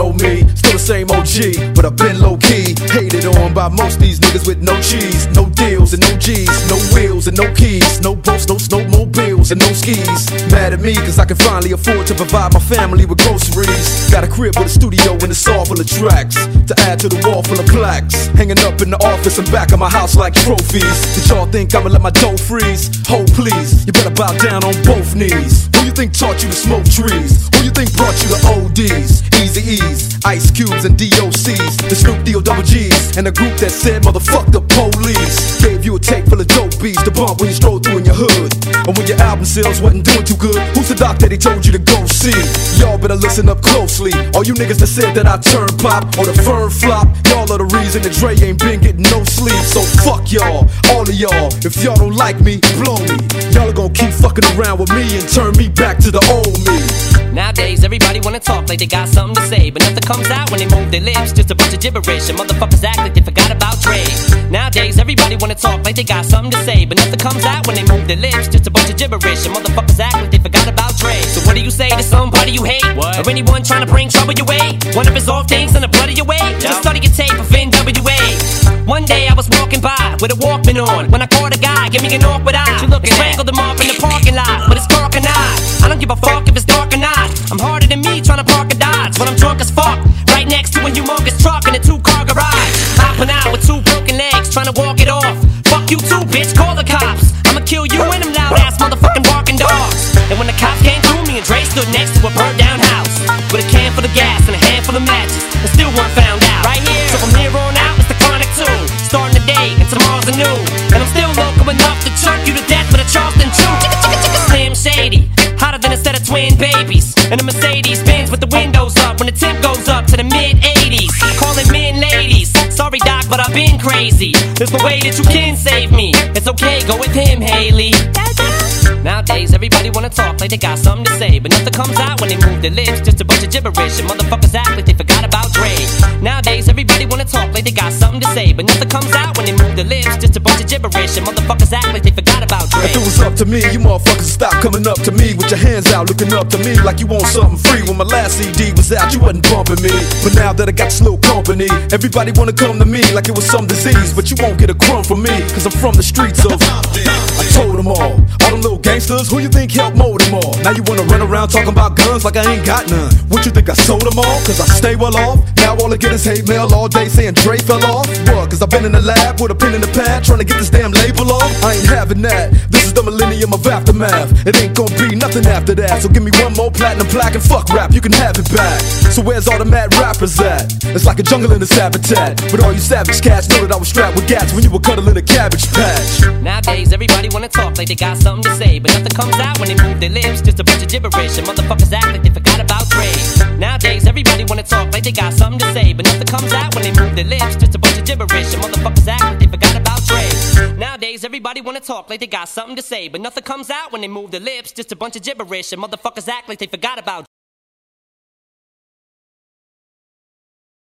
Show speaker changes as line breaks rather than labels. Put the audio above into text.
know me, still the same OG, but I've been low-key. Hated on by most these niggas with no cheese, no deals and no G's, no wheels and no keys, no boats, no snowmobiles and no skis. Mad at me cause I can finally afford to provide my family with groceries. Got a crib with a studio and it's all full of tracks to add to the wall full of plaques, hanging up in the office and back of my house like trophies. Did y'all think I'ma let my dough freeze? Ho please, you better bow down on both knees. Who you think taught you to smoke trees? Who you think brought you to ODs, Eazy-E's, Ice Cubes and DOC's, the Snoop D-O-double G's, and the group that said motherfuck the police? Gave you a tape full of dope beats to bump when you stroll through in your hood, and when your album sales wasn't doing too good, who's the doc that he told you to go see? Y'all better listen up closely, all you niggas that said that I turn pop or the firm flop, y'all are the reason that Dre ain't been getting no sleep. So fuck y'all, all of y'all. If y'all don't like me, blow me. Y'all are gonna keep fucking around with me and turn me back to the old me.
Nowadays everybody wanna talk like they got something to say, but nothing comes out when they move their lips, just a bunch of gibberish, and motherfuckers act like they forgot about Dre. Nowadays everybody wanna talk like they got something to say, but nothing comes out when they move their lips, just a bunch of gibberish, and motherfuckers act like they forgot about Dre. So what do you say to somebody you hate? What? Or anyone trying to bring trouble your way? One of his off things in the blood of your way? Just study your tape of NWA. One day I was walking by with a Walkman on, when I caught a guy, give me an awkward eye. Strangled him up in the parking lot, but it's dark and I don't give a fuck if it's dark or not. I'm harder than me trying to park a Dodge when I'm drunk as fuck, right next to a humongous truck in a 2-car garage. Hopping out with 2 broken legs, trying to walk it off. Fuck you too, bitch, call the cops. I'ma kill you and them loud ass motherfucking barking dogs. And when the cops came through, me and Dre stood next to a burnt down house with a can full of gas and a handful of matches, and still weren't found out. Right here, so from here on out, it's the Chronic 2. Starting the day and tomorrow's a new, and I'm still local enough to choke you to death with a Charleston chew. Slim Shady, hotter than a set of twin babies, and a Mercedes Benz with the windows up when the temp goes up to the mid-80s. Calling men ladies, sorry doc, but I've been crazy. There's no way that you can save me. It's okay, go with him, Haley. Nowadays everybody wanna talk like they got something to say, but nothing comes out when they move their lips, just a bunch of gibberish, and motherfuckers act like they forgot about Dre. Nowadays everybody wanna talk like they got something to say, but nothing comes out when they move their lips, just a bunch of gibberish, and motherfuckers act like they forgot about Dre.
If it was up to me, you motherfuckers would stop coming up to me with your hands out, looking up to me like you want something free. When my last CD was out, you wasn't bumping me, but now that I got this little company, everybody wanna come to me like it was some disease, but you won't get a crumb from me, cause I'm from the streets of I told them all them little gangsters, who you think helped mold them all? Now you wanna run around talking about guns like I ain't got none. What you think, I sold them all? Cause I stay well off. Now all I get is hate mail all day saying Dre fell off. What? Cause I've been in the lab with a pen in the pad trying to get this damn label off. I ain't having that. This is the millennium of aftermath. It ain't gonna be nothing after that. So give me one more platinum plaque and fuck rap, you can have it back. So where's all the mad rappers at? It's like a jungle in this habitat. But all you savage cats know that I was strapped with gats when you were cuddling a cabbage patch.
Nowadays everybody wanna talk like they got something to say, but nothing comes out when they move their lips, just a bunch of gibberish, and motherfuckers act like they forgot about Dre. Nowadays everybody wanna talk like they got something to say, but nothing comes out when they move their lips, just a bunch of gibberish, and motherfuckers act like they forgot about Dre. Nowadays everybody wanna talk like they got something to say, but nothing comes out when they move their lips, just a bunch of gibberish, and motherfuckers act like they forgot about